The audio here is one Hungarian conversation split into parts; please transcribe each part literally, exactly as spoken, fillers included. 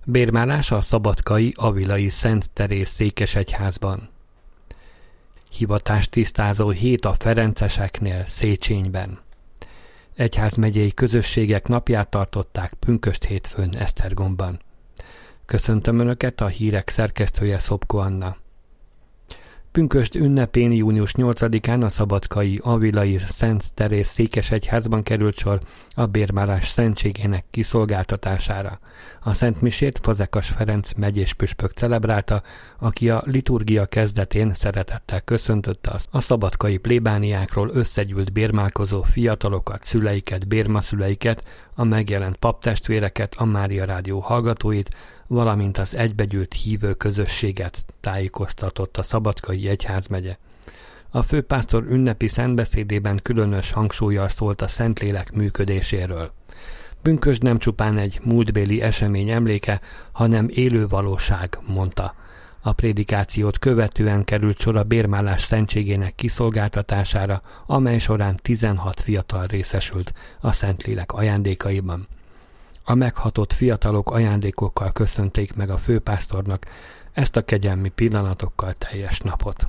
Bérmálás a szabadkai Avilai Szent Teréz székesegyházban. Hivatást tisztázó hét a ferenceseknél Széchenyben. Egyházmegyei közösségek napját tartották pünkösd hétfőn Esztergomban. Köszöntöm Önöket, a hírek szerkesztője Szopko Anna. Pünkösd ünnepén június nyolcadikán a szabadkai Avilai Szent Teréz székesegyházban került sor a bérmálás szentségének kiszolgáltatására. A Szent Misét Fazekas Ferenc megyés püspök celebrálta, aki a liturgia kezdetén szeretettel köszöntötte a szabadkai plébániákról összegyűlt bérmálkozó fiatalokat, szüleiket, bérmaszüleiket, a megjelent paptestvéreket, a Mária Rádió hallgatóit, valamint az egybegyűlt hívő közösséget, tájékoztatott a szabadkai egyházmegye. A főpásztor ünnepi szentbeszédében különös hangsúllyal szólt a Szentlélek működéséről. Pünkösd nem csupán egy múltbéli esemény emléke, hanem élő valóság, mondta. A prédikációt követően került sor a bérmálás szentségének kiszolgáltatására, amely során tizenhat fiatal részesült a Szentlélek ajándékaiban. A meghatott fiatalok ajándékokkal köszönték meg a főpásztornak ezt a kegyelmi pillanatokkal teljes napot.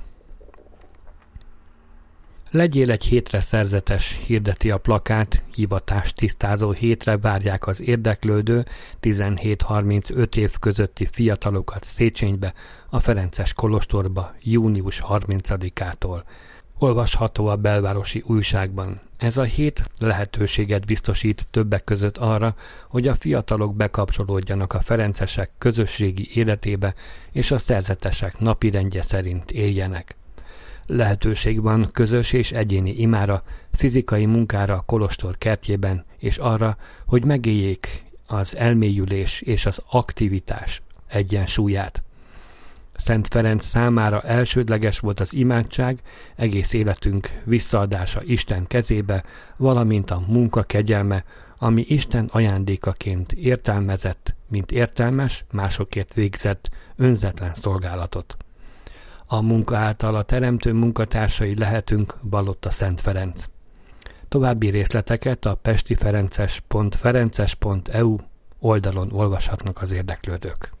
Legyél egy hétre szerzetes, hirdeti a plakát, hivatást tisztázó hétre várják az érdeklődő tizenhét-harmincöt év közötti fiatalokat Széchenybe, a Ferences kolostorba június harmincadikától. Olvasható a belvárosi újságban. Ez a hét lehetőséget biztosít többek között arra, hogy a fiatalok bekapcsolódjanak a ferencesek közösségi életébe, és a szerzetesek napirendje szerint éljenek. Lehetőség van közös és egyéni imára, fizikai munkára a kolostor kertjében, és arra, hogy megéljék az elmélyülés és az aktivitás egyensúlyát. Szent Ferenc számára elsődleges volt az imádság, egész életünk visszaadása Isten kezébe, valamint a munka kegyelme, ami Isten ajándékaként értelmezett, mint értelmes, másokért végzett, önzetlen szolgálatot. A munka által a teremtő munkatársai lehetünk, vallotta Szent Ferenc. További részleteket a pestiferences pont ferences pont e u oldalon olvashatnak az érdeklődők.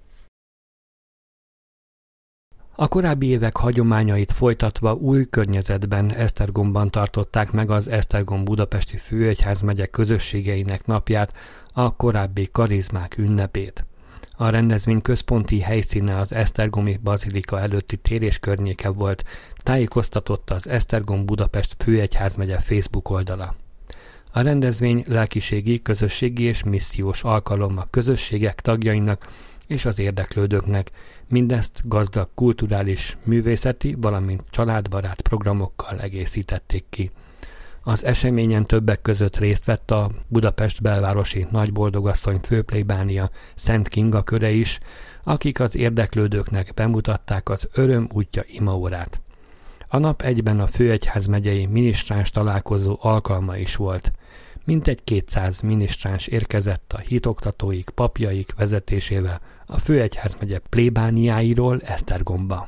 A korábbi évek hagyományait folytatva új környezetben Esztergomban tartották meg az Esztergom-Budapesti Főegyházmegye közösségeinek napját, a korábbi karizmák ünnepét. A rendezvény központi helyszíne az esztergomi bazilika előtti tér és környéke volt, tájékoztatott az Esztergom-Budapest Főegyházmegye Facebook oldala. A rendezvény lelkiségi, közösségi és missziós alkalom a közösségek tagjainak és az érdeklődőknek, mindezt gazdag kulturális, művészeti, valamint családbarát programokkal egészítették ki. Az eseményen többek között részt vett a Budapest belvárosi Nagyboldogasszony főplébánia Szent Kinga köre is, akik az érdeklődőknek bemutatták az Öröm útja imaórát. A nap egyben a Főegyházmegyei minisztráns találkozó alkalma is volt. Mintegy kétszáz minisztráns érkezett a hitoktatóik, papjaik vezetésével a Főegyházmegye plébániáiról Esztergomba.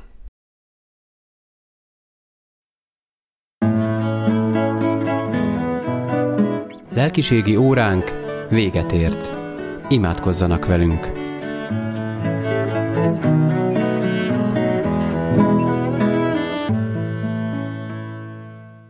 Lelkiségi óránk véget ért. Imádkozzanak velünk!